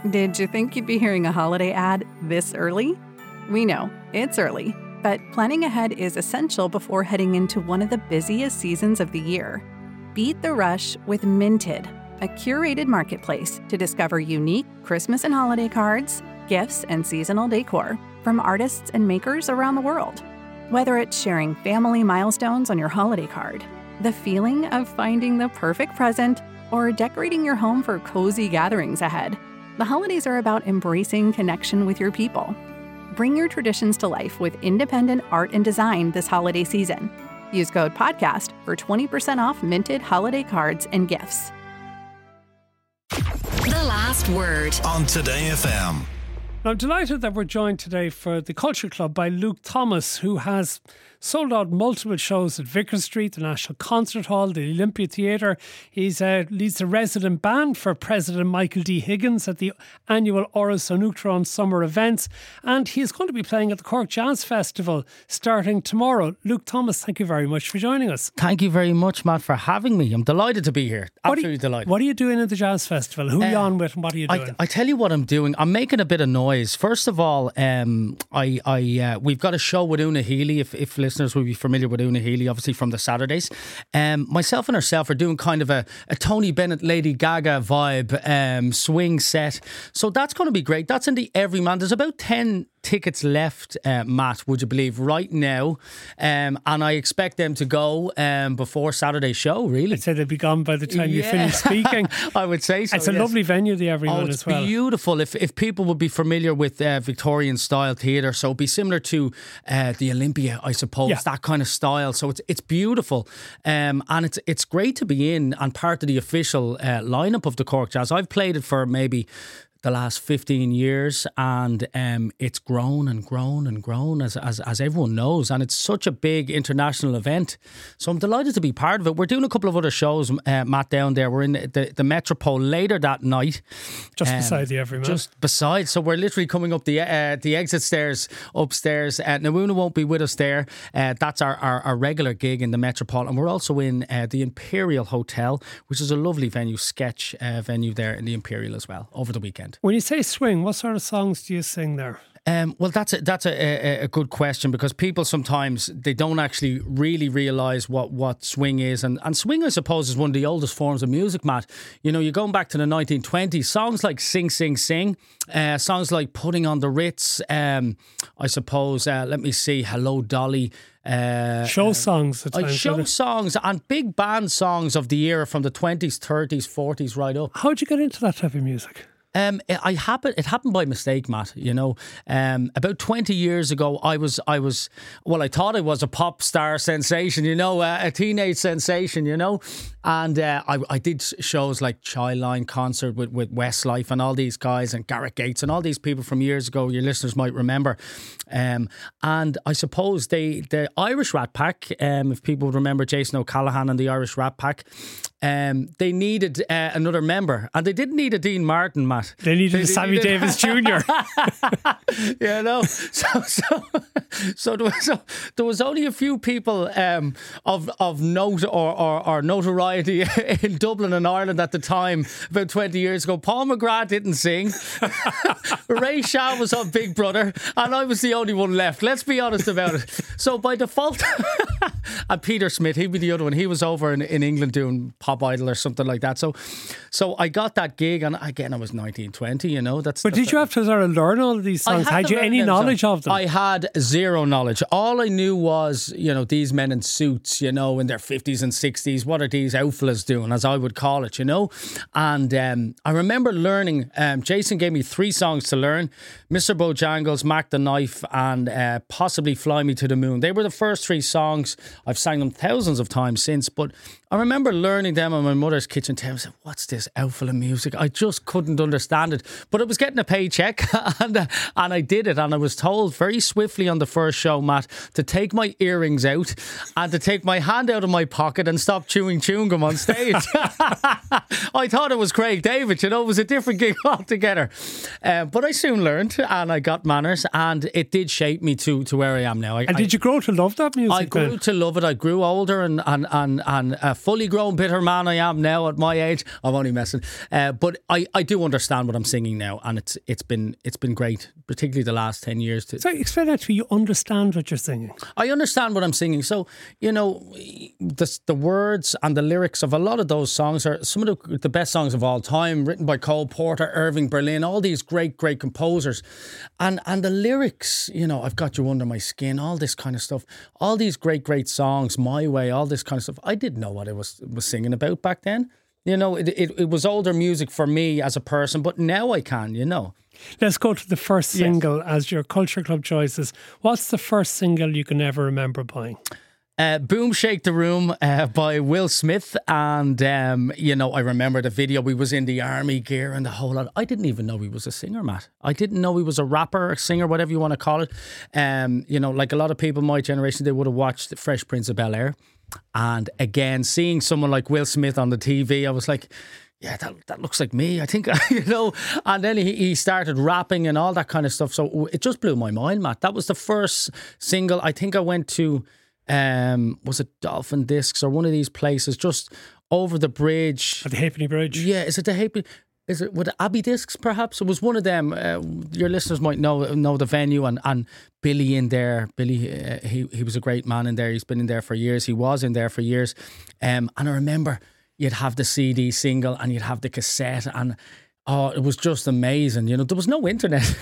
Did you think you'd be hearing a holiday ad this early? We know, it's early, but planning ahead is essential before heading into one of the busiest seasons of the year. Beat the rush with Minted, a curated marketplace to discover unique Christmas and holiday cards, gifts, and seasonal decor from artists and makers around the world. Whether it's sharing family milestones on your holiday card, the feeling of finding the perfect present, or decorating your home for cozy gatherings ahead, the holidays are about embracing connection with your people. Bring your traditions to life with independent art and design this holiday season. Use code PODCAST for 20% off Minted holiday cards and gifts. The Last Word on Today FM. I'm delighted that we're joined today for the Culture Club by Luke Thomas, who has sold out multiple shows at Vicar Street, the National Concert Hall, the Olympia Theatre. He leads the resident band for President Michael D. Higgins at the annual Oras Onukron summer events. And he is going to be playing at the Cork Jazz Festival starting tomorrow. Luke Thomas, thank you very much for joining us. Thank you very much, Matt, for having me. I'm delighted to be here. Absolutely delighted. What are you doing at the Jazz Festival? Who are you on with and what are you doing? I tell you what I'm doing. I'm making a bit of noise. First of all, we've got a show with Una Healy, if listeners will be familiar with Una Healy, obviously from the Saturdays. Myself and herself are doing kind of a Tony Bennett, Lady Gaga vibe swing set. So that's going to be great. That's in the Everyman. There's about 10 tickets left, Matt, would you believe, right now. And I expect them to go before Saturday's show, really. I'd say they'd be gone by the time you finish speaking. I would say so. It's a lovely venue, the Everyman, as well. It's beautiful. If people would be familiar with Victorian style theatre, so it'd be similar to the Olympia, I suppose, that kind of style. So it's beautiful. And it's great to be in and part of the official lineup of the Cork Jazz. I've played it for maybe the last 15 years, and it's grown and grown and grown, as everyone knows, and it's such a big international event. So I'm delighted to be part of it. We're doing a couple of other shows, Matt, down there. We're in the Metropole later that night, just beside the Everyman. Just beside. So we're literally coming up the exit stairs upstairs. Nawuna won't be with us there. That's our regular gig in the Metropole, and we're also in the Imperial Hotel, which is a lovely venue, sketch venue there in the Imperial as well, over the weekend. When you say swing, what sort of songs do you sing there? Well, that's a good question, because people sometimes they don't actually really realise what swing is, and swing, I suppose, is one of the oldest forms of music, Matt. You know, you're going back to the 1920s. Songs like Sing Sing Sing, songs like Putting on the Ritz, I suppose. Let me see, Hello Dolly. Show songs at times, show songs and big band songs of the era from the 20s, 30s, 40s right up. How'd you get into that type of music? It happened by mistake, Matt. You know, about 20 years ago, I thought I was a pop star sensation, you know, a teenage sensation, you know, and I did shows like Childline Concert with Westlife and all these guys, and Gareth Gates and all these people from years ago. Your listeners might remember, and I suppose the Irish Rat Pack, if people would remember Jason O'Callaghan and the Irish Rat Pack, they needed another member, and they didn't need a Dean Martin, Matt. They needed a Sammy Davis Jr. You know, so there was only a few people of note or notoriety in Dublin and Ireland at the time, about 20 years ago. Paul McGrath didn't sing. Ray Shaw was on Big Brother, and I was the only one left. Let's be honest about it. So by default, and Peter Smith, he'd be the other one. He was over in England doing Pop Idol or something like that. So I got that gig, and again, I was 1920, you know. But did you have to sort of learn all of these songs? Had you any knowledge of them? I had zero knowledge. All I knew was, you know, these men in suits, you know, in their 50s and 60s. What are these outfellas doing, as I would call it, you know? And I remember learning, Jason gave me 3 songs to learn: Mr. Bojangles, Mac the Knife, and possibly Fly Me to the Moon. They were the first 3 songs. I've sang them thousands of times since, but I remember learning them on my mother's kitchen table. I said, what's this outfella music? I just couldn't understand it. But I was getting a paycheck and I did it. And I was told very swiftly on the first show, Matt, to take my earrings out and to take my hand out of my pocket and stop chewing gum on stage. I thought it was Craig David, you know, it was a different gig altogether. But I soon learned, and I got manners, and it did shape me to where I am now. And did you grow to love that music? I grew to love it. I grew older and a fully grown bitter man I am now at my age. I'm only messing. But I do understand understand what I'm singing now, and it's been great, particularly the last 10 years. So explain that to me. You understand what you're singing. I understand what I'm singing. So, you know, the words and the lyrics of a lot of those songs are some of the best songs of all time, written by Cole Porter, Irving Berlin, all these great composers. And the lyrics, you know, I've Got You Under My Skin, all this kind of stuff, all these great songs, My Way, all this kind of stuff. I didn't know what I was singing about back then. You know, it was older music for me as a person, but now I can, you know. Let's go to the first single as your Culture Club choices. What's the first single you can ever remember buying? Boom Shake the Room by Will Smith. And, you know, I remember the video. We was in the army gear and the whole lot. I didn't even know he was a singer, Matt. I didn't know he was a rapper, a singer, whatever you want to call it. You know, like a lot of people my generation, they would have watched Fresh Prince of Bel-Air. And again, seeing someone like Will Smith on the TV, I was like, yeah, that looks like me, I think, you know. And then he started rapping and all that kind of stuff. So it just blew my mind, Matt. That was the first single. I think I went to, was it Dolphin Discs or one of these places just over the bridge. At the Halfpenny Bridge? Yeah, is it the Halfpenny? Is it with Abbey Discs, perhaps? It was one of them. Your listeners might know the venue, and Billy in there. Billy, he was a great man in there. He's been in there for years. He was in there for years. And I remember you'd have the CD single and you'd have the cassette, and it was just amazing. You know, there was no internet.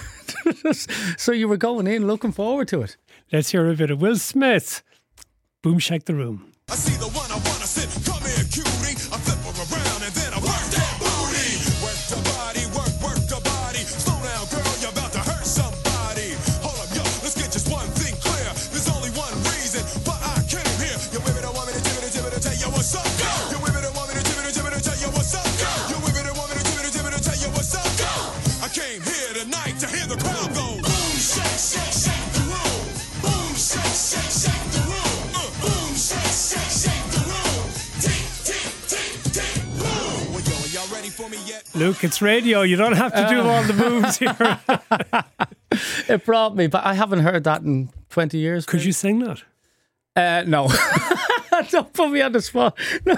So you were going in looking forward to it. Let's hear a bit of Will Smith. Boom Shake the Room. I see the one I wanna sit. Come here, cutie. I flip her around and then I work that booty. Work the body, work the body. Slow down, girl, you're about to hurt somebody. Hold up, yo, let's get just one thing clear. There's only one reason why I came here. Your women don't want me to tell you what's up, girl. Your women don't want me to tell you what's up, girl. Your women don't want me to tell you what's up, girl. I came here tonight to hear the crowd go. Boom, shake, shake, shake the room. Boom, shake, shake, shake the room. Boom, shake, shake, shake the room. Tick, tick, tick, tick, boom. Well, yo, are y'all ready for me yet? Luke, it's radio. You don't have to do all the moves here. It brought me, but I haven't heard that in 20 years. Could you sing that? No. Don't put me on the spot.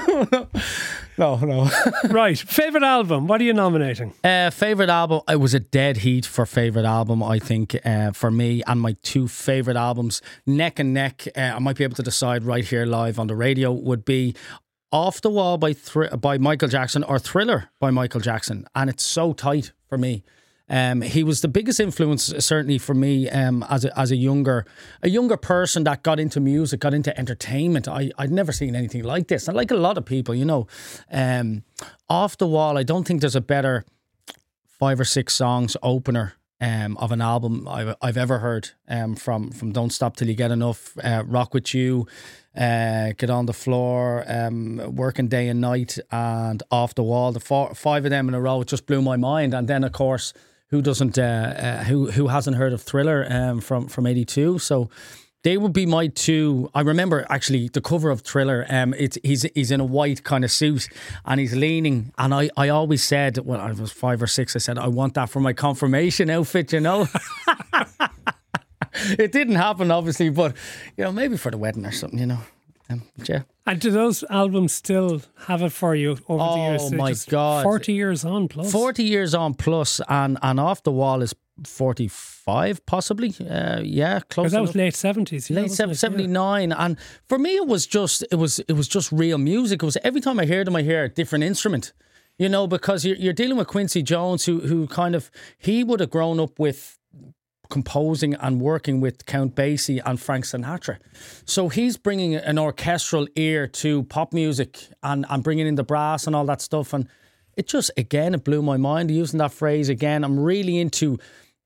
No. Right. Favourite album? What are you nominating? Favourite album? It was a dead heat for favourite album, I think, for me. And my two favourite albums, neck and neck, I might be able to decide right here live on the radio, would be Off the Wall by Michael Jackson or Thriller by Michael Jackson. And it's so tight for me. He was the biggest influence, certainly for me, as a younger person that got into music, got into entertainment. I'd never seen anything like this, and like a lot of people, you know, Off the Wall. I don't think there's a better 5 or 6 songs opener of an album I've ever heard. From Don't Stop Till You Get Enough, Rock With You, Get On The Floor, Working Day and Night, and Off the Wall. The 5 of them in a row just blew my mind. And then, of course, who doesn't? Who hasn't heard of Thriller from '82? So they would be my two. I remember actually the cover of Thriller. He's in a white kind of suit and he's leaning. And I always said when I was 5 or 6, I said I want that for my confirmation outfit. You know. It didn't happen, obviously, but you know, maybe for the wedding or something. You know. Yeah. And do those albums still have it for you over the years? Oh my God. 40 years on plus. 40 years on plus, and Off the Wall is 45 possibly. Yeah, close. Because that was late 70s. Late 79. Yeah. And for me it was just real music. It was every time I heard him I hear a different instrument. You know, because you're dealing with Quincy Jones who kind of, he would have grown up with composing and working with Count Basie and Frank Sinatra. So he's bringing an orchestral ear to pop music and bringing in the brass and all that stuff. And it just, again, it blew my mind using that phrase again. I'm really into,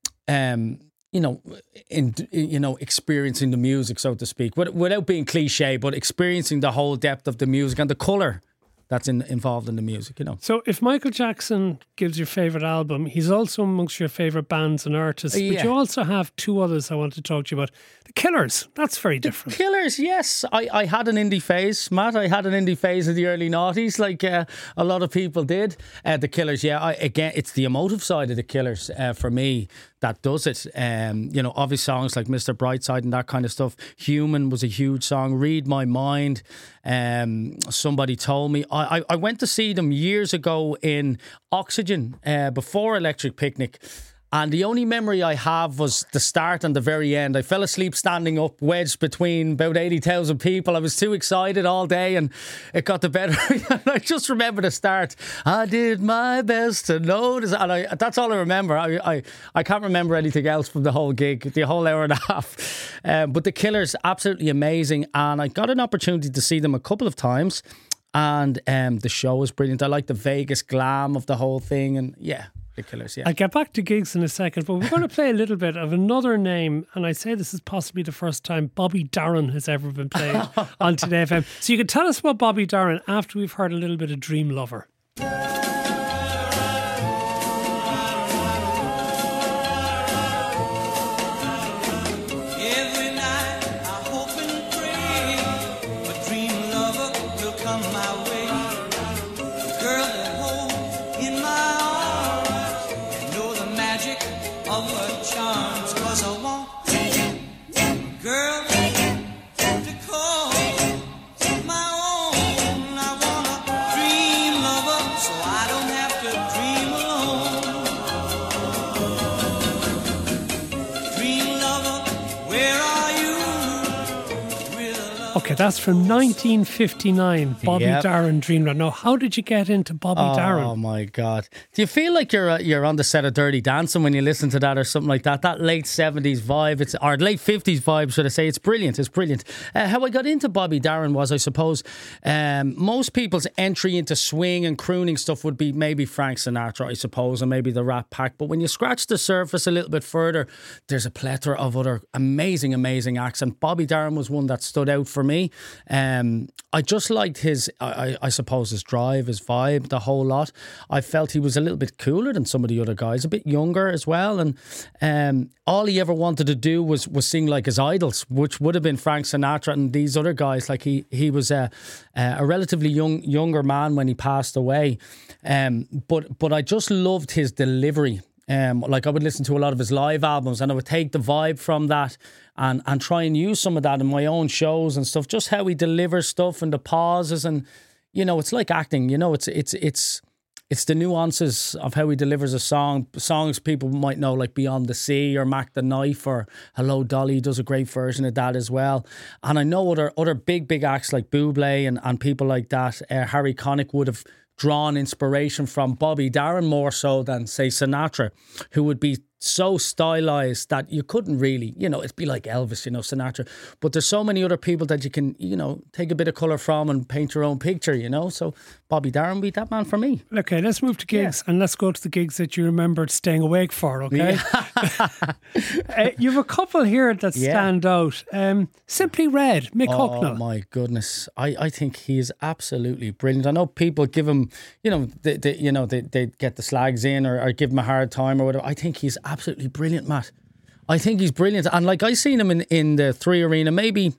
experiencing the music, so to speak, without being cliche, but experiencing the whole depth of the music and the colour that's involved in the music, you know. So if Michael Jackson gives your favourite album, he's also amongst your favourite bands and artists. Yeah. But you also have two others I want to talk to you about. The Killers, that's very different. The Killers, yes. I had an indie phase, Matt. I had an indie phase in the early noughties, like a lot of people did. The Killers, yeah. Again, it's the emotive side of the Killers for me. that does it. You know, obvious songs like Mr. Brightside and that kind of stuff. Human was a huge song. Read My Mind. Somebody told me. I went to see them years ago in Oxygen before Electric Picnic. And the only memory I have was the start and the very end. I fell asleep standing up, wedged between about 80,000 people. I was too excited all day and it got the better. I just remember the start. I did my best to notice. And that's all I remember. I can't remember anything else from the whole gig, the whole hour and a half. But the Killers, absolutely amazing. And I got an opportunity to see them a couple of times. And the show was brilliant. I like the Vegas glam of the whole thing. And yeah. The Killers, yeah. I'll get back to gigs in a second, but we're going to play a little bit of another name, and I say this is possibly the first time Bobby Darin has ever been played on Today FM. So you can tell us about Bobby Darin after we've heard a little bit of Dream Lover. Every night I hope and pray a dream lover will come my way. A girl that holds in my arms and know the magic of her charms. 'Cause I want a girl to call my own. I want a dream lover so I don't have to dream alone. Dream lover, where are you? Okay, that's from 1959, Bobby Yep. Darin, Dream Lover. Now, how did you get into Bobby Darin? Oh my God! Do you feel like you're on the set of Dirty Dancing when you listen to that or something like that? That late 70s vibe, or late 50s vibe, should I say? It's brilliant. It's brilliant. How I got into Bobby Darin was, I suppose, most people's entry into swing and crooning stuff would be maybe Frank Sinatra, I suppose, and maybe the Rat Pack. But when you scratch the surface a little bit further, there's a plethora of other amazing acts, and Bobby Darin was one that stood out for me. I just liked his, I suppose, his drive, his vibe, the whole lot. I felt he was a little bit cooler than some of the other guys, a bit younger as well. And all he ever wanted to do was sing like his idols, which would have been Frank Sinatra and these other guys. Like he was a relatively younger man when he passed away. But I just loved his delivery. Like I would listen to a lot of his live albums and I would take the vibe from that and try and use some of that in my own shows and stuff. Just how he delivers stuff and the pauses, and you know, it's like acting. You know, it's the nuances of how he delivers a song. Songs people might know, like Beyond the Sea or Mac the Knife or Hello Dolly does a great version of that as well. And I know other big acts like Bublé and people like that. Harry Connick would have drawn inspiration from Bobby Darin more so than, say, Sinatra, who would be so stylized that you couldn't really, you know, it'd be like Elvis, you know, Sinatra. But there's so many other people that you can, you know, take a bit of colour from and paint your own picture, you know. So Bobby Darin would be that man for me. Okay, let's move to gigs and let's go to the gigs that you remembered staying awake for, okay? Yeah. You have a couple here that stand out. Simply Red, Mick Hucknall. Oh my goodness. I think he is absolutely brilliant. I know people give him, you know, they get the slags in or give him a hard time or whatever. I think he's absolutely brilliant, Matt. I think he's brilliant. And like I seen him in the 3 Arena maybe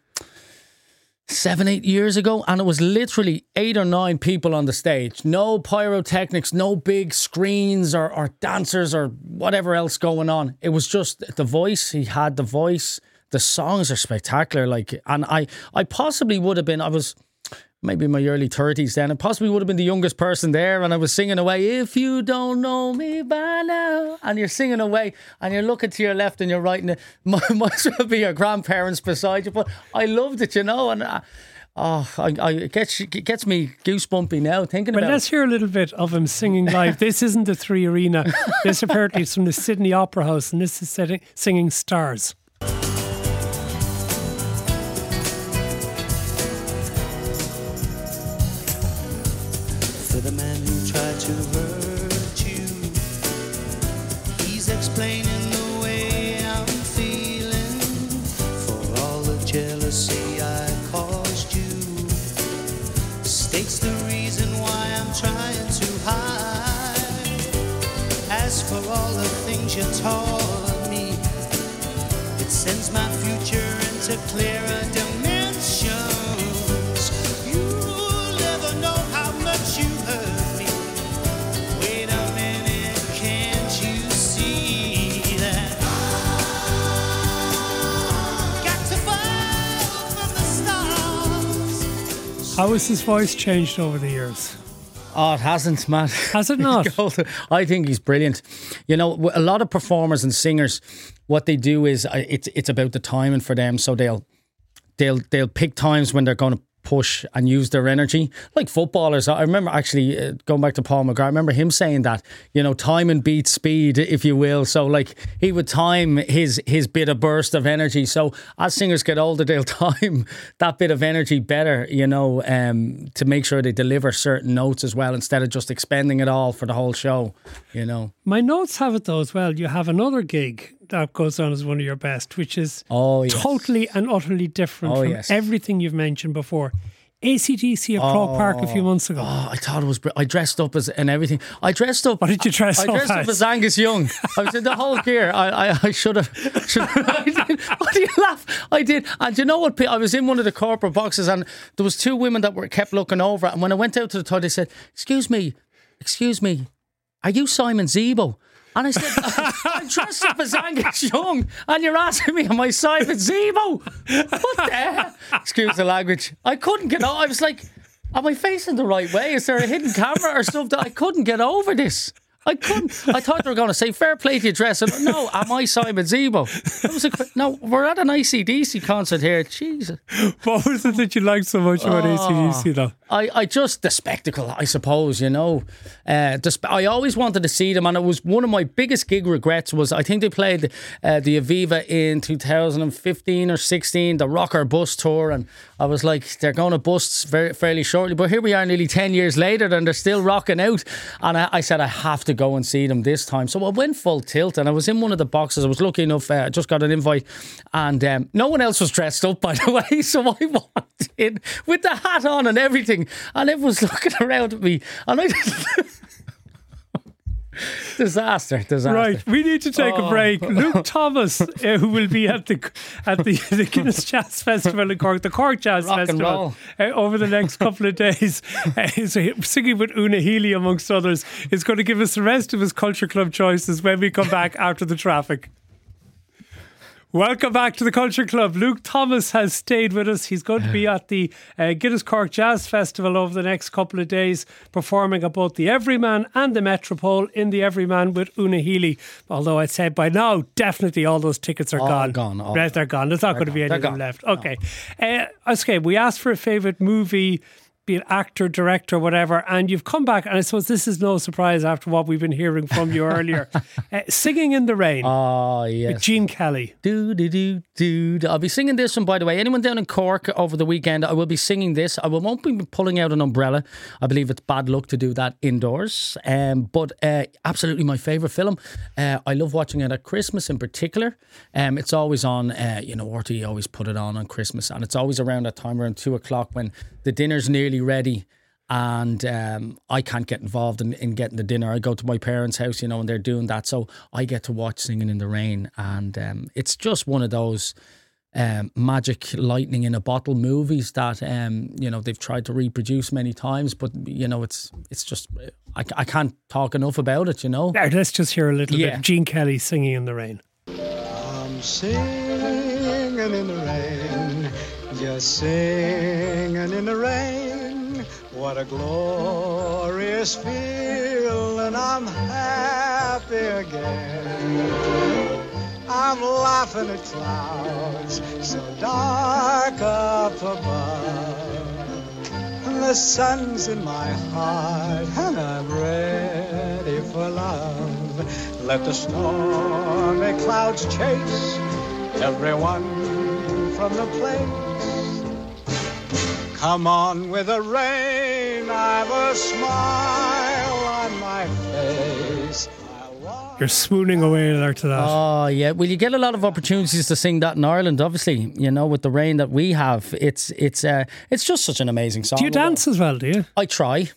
7-8 years ago, and it was literally 8 or 9 people on the stage. No pyrotechnics, no big screens or dancers or whatever else going on. It was just the voice. He had the voice. The songs are spectacular. Like, and I possibly would have been, I was maybe in my early 30s then, I possibly would have been the youngest person there, and I was singing away, if you don't know me by now, and you're singing away and you're looking to your left and you're right, and it might as well be your grandparents beside you. But I loved it, you know, and it gets me goosebumpy now thinking about it. Well, let's hear a little bit of him singing live. This isn't the 3 Arena. This apparently is from the Sydney Opera House, and this is singing Stars. For the man who tried to hurt you, he's explaining the way I'm feeling. For all the jealousy I caused you, states the reason why I'm trying to hide. As for all the things you taught me, it sends my future into clearer dimensions. You'll never know how much you hurt me. Wait a minute, can't you see that How has his voice changed over the years? Oh, it hasn't, man. Has it not? I think he's brilliant. You know, a lot of performers and singers, what they do is it's about the timing for them. So they'll pick times when they're going to push and use their energy, like footballers. I remember actually going back to Paul McGrath, I remember him saying that, you know, timing beats speed, if you will. So like he would time his bit of burst of energy. So as singers get older, they'll time that bit of energy better, you know, to make sure they deliver certain notes as well, instead of just expending it all for the whole show, you know. My notes have it though as well. You have another gig that goes on as one of your best, which is totally and utterly different from everything you've mentioned before. AC/DC at Croke Park a few months ago. Oh, I thought it was. I dressed up as and everything. I dressed up. What did you dress up as? I dressed up as Angus Young. I was in the whole gear. I should have. What do you laugh? I did. And you know what? I was in one of the corporate boxes, and there was two women that kept looking over. And when I went out to the toilet, they said, "Excuse me, are you Simon Zebo?" And I said, I'm dressed up as Angus Young and you're asking me, am I Simon Zebo? What the hell? Excuse the language. I couldn't get over. I was like, am I facing the right way? Is there a hidden camera or something? I couldn't get over this. I couldn't. I thought they were going to say, fair play to your dress. And no, am I Simon Zebo? No, we're at an AC/DC concert here. Jesus. What was it that you liked so much about AC/DC though? I just, the spectacle, I suppose, you know. I always wanted to see them, and it was one of my biggest gig regrets was, I think they played the Aviva in 2015 or 16, the Rocker Bus Tour, and I was like, they're going to bust fairly shortly, but here we are nearly 10 years later and they're still rocking out, and I said I have to go and see them this time. So I went full tilt, and I was in one of the boxes. I was lucky enough, I just got an invite, and no one else was dressed up, by the way, so I walked in with the hat on and everything, and everyone's looking around at me, and I disaster. Right, we need to take a break. Luke Thomas, who will be at the Guinness Jazz Festival in Cork, the Cork Jazz Festival, over the next couple of days, singing with Una Healy amongst others, is going to give us the rest of his Culture Club choices when we come back after the traffic. Welcome back to the Culture Club. Luke Thomas has stayed with us. He's going to be at the Guinness Cork Jazz Festival over the next couple of days, performing at both the Everyman and the Metropole in the Everyman with Una Healy. Although I'd say by now, definitely all those tickets are gone. Right, they're gone. There's not going to be any of them left. Okay. Okay, we asked for a favourite movie, be it actor, director, whatever, and you've come back, and I suppose this is no surprise after what we've been hearing from you earlier. Singing in the Rain. Oh, yes. With Gene Kelly. I'll be singing this one, by the way. Anyone down in Cork over the weekend, I will be singing this. I won't be pulling out an umbrella. I believe it's bad luck to do that indoors. But absolutely my favourite film. I love watching it at Christmas in particular. It's always on, RTE always put it on Christmas, and it's always around that time, around 2 o'clock, when the dinner's nearly ready, and I can't get involved in getting the dinner. I go to my parents' house, and they're doing that, so I get to watch Singing in the Rain, and it's just one of those magic lightning in a bottle movies that they've tried to reproduce many times, but it's just I can't talk enough about it. Let's just hear a little bit of Gene Kelly singing in the rain. I'm singing in the rain, just singing in the rain. What a glorious feeling, I'm happy again. I'm laughing at clouds so dark up above. And the sun's in my heart and I'm ready for love. Let the stormy clouds chase everyone from the place. Come on with the rain, I've a smile on my face. You're swooning away there to that. Oh, yeah. Well, you get a lot of opportunities to sing that in Ireland, obviously, with the rain that we have. It's just such an amazing song. Do you dance as well, do you? I try.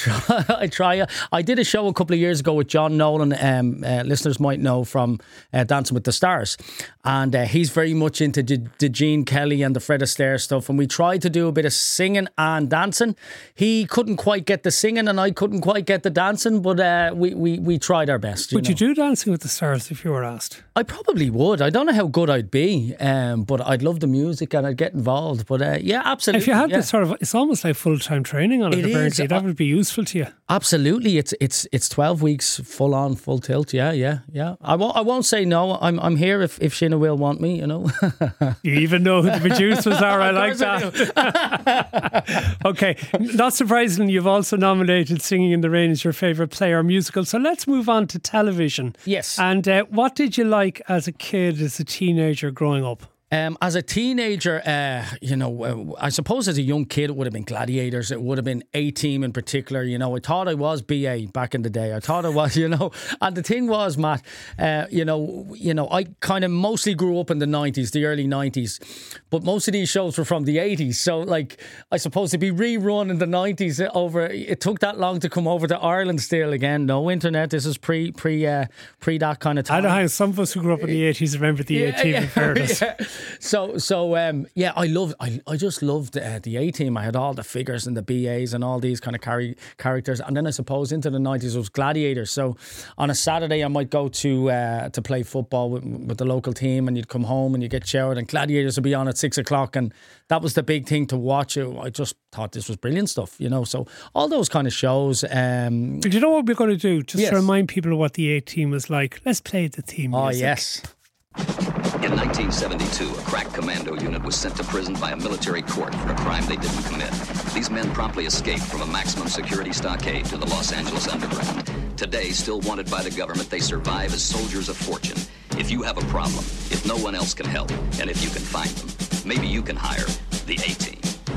I did a show a couple of years ago with John Nolan, listeners might know from Dancing with the Stars. And he's very much into the Gene Kelly and the Fred Astaire stuff. And we tried to do a bit of singing and dancing. He couldn't quite get the singing and I couldn't quite get the dancing, but we tried our best. But you do do Dancing with the Stars if you were asked? I probably would. I don't know how good I'd be, but I'd love the music and I'd get involved. But yeah, absolutely. If you had yeah. this sort of, it's almost like full-time training on it. It is. Apparently, that would be useful to you. Absolutely, it's 12 weeks full on, full tilt. Yeah. I won't say no. I'm here if Shinna will want me. You know. You even know who the producers are. I like that. Okay, not surprisingly, you've also nominated Singing in the Rain as your favourite play or musical. So let's move on to television. Yes. And what did you like as a kid, as a teenager growing up? As a teenager, I suppose as a young kid, it would have been Gladiators. It would have been A-Team in particular. You know, I thought I was BA back in the day. I thought I was, and the thing was, Matt, I kind of mostly grew up in the 90s, the early 90s, but most of these shows were from the 80s. So, like, I suppose to be rerun in the 90s it took that long to come over to Ireland still again. No internet. This is pre that kind of time. I don't know, some of us who grew up in the 80s remember the A-Team in fairness. Yeah. So I just loved the A-Team. I had all the figures and the BAs and all these kind of characters. And then I suppose into the 90s it was Gladiators. So on a Saturday I might go to play football with the local team, and you'd come home and you get showered, and Gladiators would be on at 6 o'clock, and that was the big thing to watch. I just thought this was brilliant stuff, So all those kind of shows. Do you know what we're going to do? Just to remind people of what the A-Team was like. Let's play the theme music. Oh, yes. In 1972, a crack commando unit was sent to prison by a military court for a crime they didn't commit. These men promptly escaped from a maximum security stockade to the Los Angeles underground. Today, still wanted by the government, they survive as soldiers of fortune. If you have a problem, if no one else can help, and if you can find them, maybe you can hire the A-Team.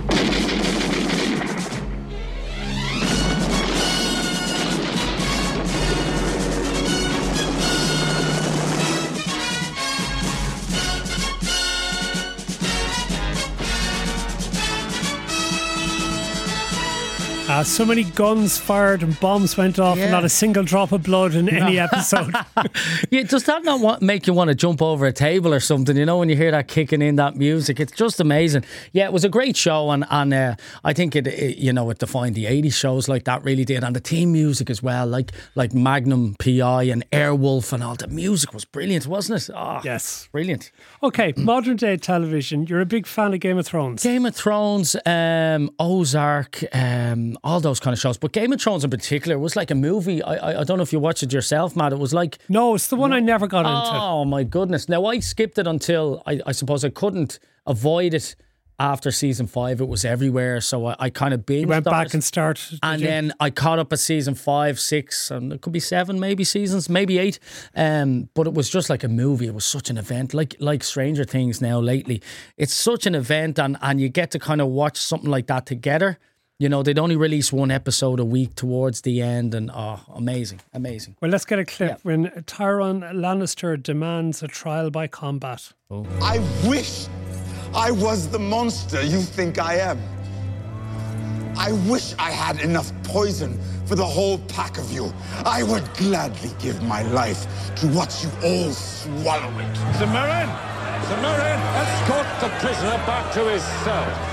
So many guns fired and bombs went off, and not a single drop of blood in any episode. Yeah, does that not make you want to jump over a table or something? When you hear that kicking in, that music, it's just amazing. Yeah, it was a great show, and I think it defined the 80s shows like that, really did, and the theme music as well, like Magnum PI and Airwolf and all. The music was brilliant, wasn't it? Oh, yes, brilliant. Okay, modern day television. You're a big fan of Game of Thrones. Game of Thrones, Ozark, all those kind of shows, but Game of Thrones in particular was like a movie. I don't know if you watched it yourself, Matt. It was like... No, it's the one I never got into. Oh my goodness. Now I skipped it until I suppose I couldn't avoid it after season 5. It was everywhere, so I kind of binged. You went back and started, and then I caught up at season 5, 6, and it could be 7 maybe seasons, maybe 8. But it was just like a movie. It was such an event, like Stranger Things now lately. It's such an event, and you get to kind of watch something like that together. They'd only release one episode a week towards the end, and amazing. Well, let's get a clip when Tyrone Lannister demands a trial by combat. Oh. I wish I was the monster you think I am. I wish I had enough poison for the whole pack of you. I would gladly give my life to watch you all swallow it. Sir Merrin, escort the prisoner back to his cell.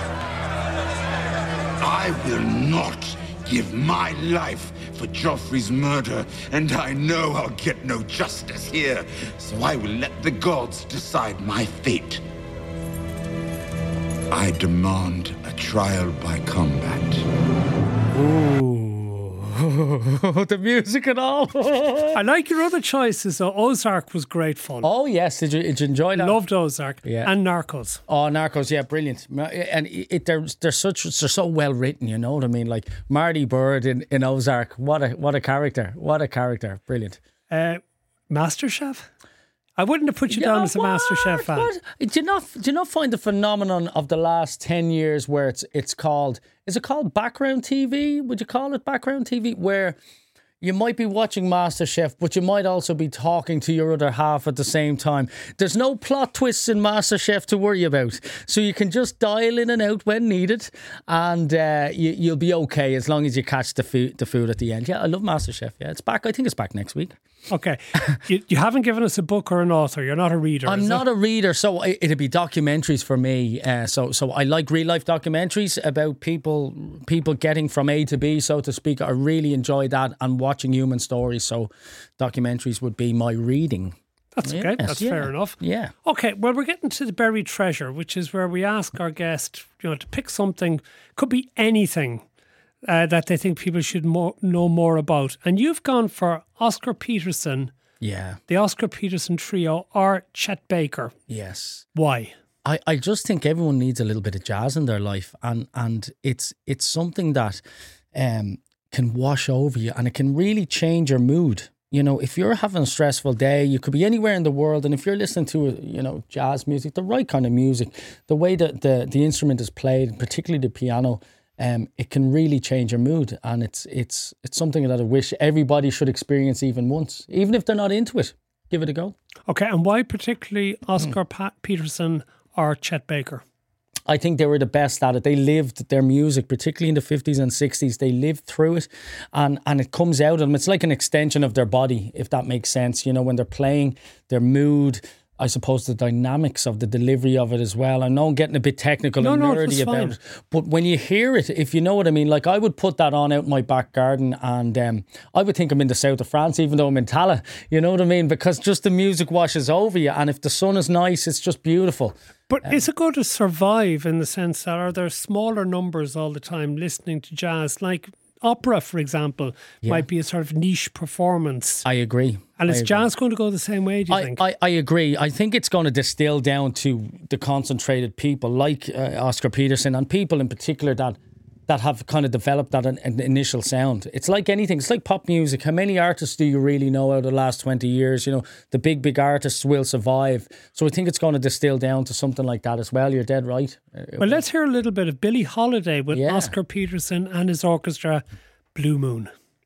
I will not give my life for Joffrey's murder, and I know I'll get no justice here, so I will let the gods decide my fate. I demand a trial by combat. Ooh. The music and all. I like your other choices. So Ozark was great fun. Oh yes, did you enjoy that? Loved Ozark. Yeah. And Narcos. Oh, Narcos, yeah, brilliant. And they're so well written. You know what I mean? Like Marty Byrde in Ozark. What a character! What a character! Brilliant. MasterChef. I wouldn't have put you down as a MasterChef fan. Do you not find the phenomenon of the last 10 years where it's called, is it called background TV? Would you call it background TV? Where you might be watching MasterChef, but you might also be talking to your other half at the same time. There's no plot twists in MasterChef to worry about. So you can just dial in and out when needed, and you'll be okay as long as you catch the food at the end. Yeah, I love MasterChef. Yeah, it's back. I think it's back next week. Okay. You haven't given us a book or an author. You're not a reader. I'm not a reader, so it'd be documentaries for me. So I like real life documentaries about people getting from A to B, so to speak. I really enjoy that, and watching human stories. So documentaries would be my reading. That's okay. That's fair enough. Yeah. Okay. Well, we're getting to the buried treasure, which is where we ask our guest, to pick something. Could be anything. That they think people should know more about. And you've gone for Oscar Peterson, the Oscar Peterson Trio, or Chet Baker. Yes. Why? I just think everyone needs a little bit of jazz in their life, and it's something that can wash over you, and it can really change your mood. If you're having a stressful day, you could be anywhere in the world, and if you're listening to jazz music, the right kind of music, the way that the instrument is played, particularly the piano, it can really change your mood, and it's something that I wish everybody should experience even once, even if they're not into it. Give it a go. Okay, and why particularly Oscar Peterson or Chet Baker? I think they were the best at it. They lived their music, particularly in the 50s and 60s. They lived through it, and it comes out of them. It's like an extension of their body, if that makes sense. When they're playing, their mood, I suppose the dynamics of the delivery of it as well. I know I'm getting a bit technical and nerdy about it, but when you hear it, if you know what I mean, like I would put that on out in my back garden, and I would think I'm in the south of France, even though I'm in Tala. You know what I mean? Because just the music washes over you, and if the sun is nice, it's just beautiful. But is it going to survive in the sense that are there smaller numbers all the time listening to jazz, like opera, for example, might be a sort of niche performance? I agree. And is jazz going to go the same way, do you think? I agree. I think it's going to distill down to the concentrated people like Oscar Peterson, and people in particular that have kind of developed that an initial sound. It's like anything. It's like pop music. How many artists do you really know out of the last 20 years? The big artists will survive. So I think it's going to distill down to something like that as well. You're dead right. Well, let's hear a little bit of Billie Holiday with Oscar Peterson and his orchestra, Blue Moon.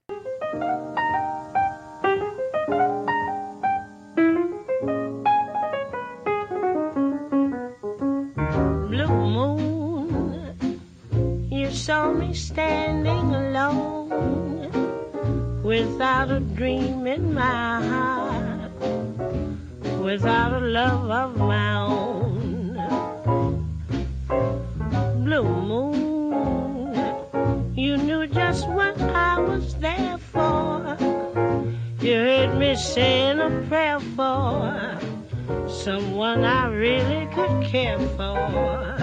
Saw me standing alone without a dream in my heart, without a love of my own. Blue moon, you knew just what I was there for. You heard me saying a prayer for someone I really could care for.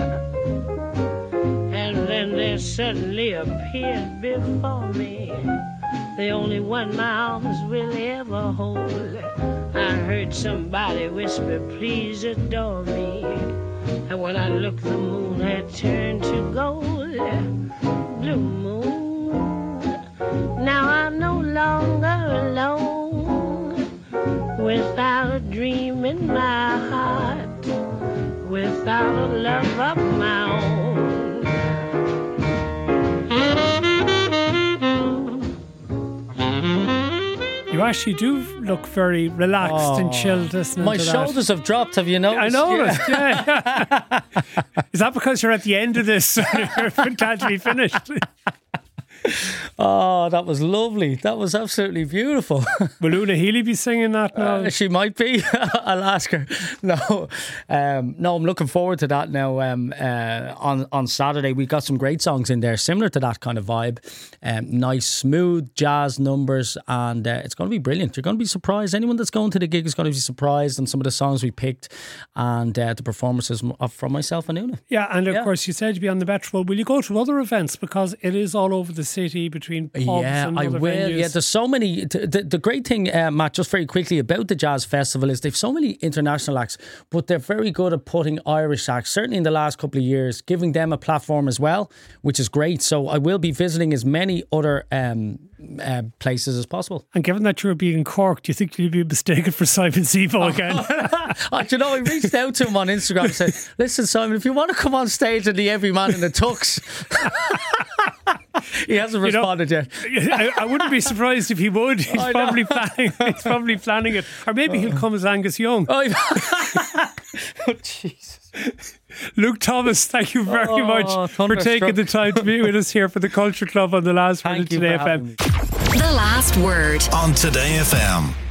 And then there suddenly appeared before me the only one my arms will ever hold. I heard somebody whisper, please adore me. And when I looked, the moon had turned to gold. Blue moon, now I'm no longer alone, without a dream in my heart, without a love of my own. You actually do look very relaxed and chilled listening my to that. My shoulders have dropped, have you noticed? I noticed, yeah. Is that because you're at the end of this? You're glad to be finished. Oh, that was lovely. That was absolutely beautiful. Will Una Healy be singing that now? She might be. I'll ask her. No, I'm looking forward to that now. On Saturday, we got some great songs in there, similar to that kind of vibe. Nice, smooth jazz numbers, and it's going to be brilliant. You're going to be surprised. Anyone that's going to the gig is going to be surprised on some of the songs we picked and the performances from myself and Una. Yeah, and of course, you said you'd be on the Metro. Will you go to other events, because it is all over the city between pubs and other venues? Yeah, there's so many. The great thing, Matt, just very quickly about the Jazz Festival is they've so many international acts, but they're very good at putting Irish acts, certainly in the last couple of years, giving them a platform as well, which is great. So I will be visiting as many other places as possible. And given that you're being in Cork, do you think you'll be mistaken for Simon Sebo again? I reached out to him on Instagram and said, listen, Simon, if you want to come on stage in the Every Man in the Tux. He hasn't responded yet. I wouldn't be surprised if he would. He's probably planning it. Or maybe he'll come as Angus Young. Oh, Jesus. Luke Thomas, thank you very much for taking the time to be with us here for the Culture Club on The Last Word on Today FM. The Last Word on Today FM.